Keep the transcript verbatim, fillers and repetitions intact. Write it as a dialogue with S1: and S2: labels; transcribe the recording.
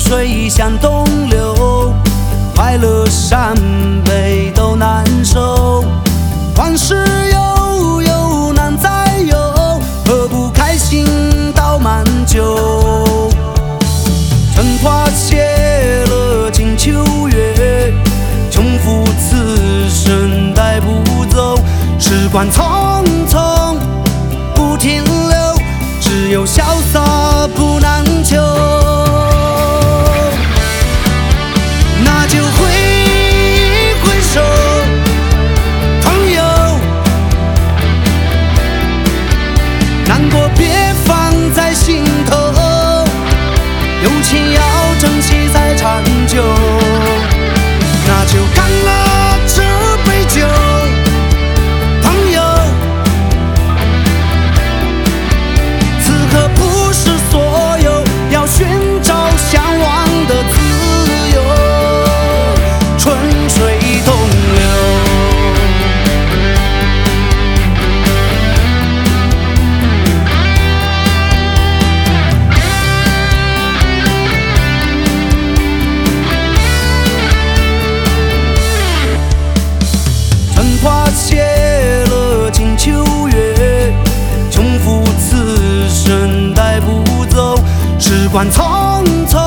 S1: 水向东流，快乐伤悲都难受。往事悠悠难再有，何不开心倒满酒？春花谢了金秋月，重复此生带不走。时光匆匆不停留，只有潇洒不难求。那就挥一挥手，朋友，难过别放在心头，友情要珍惜才长久。那就干了这杯酒，朋友，此刻不是所有，要寻找向往的自由。春水东流。花谢了金秋月，重复此生带不走。时光匆匆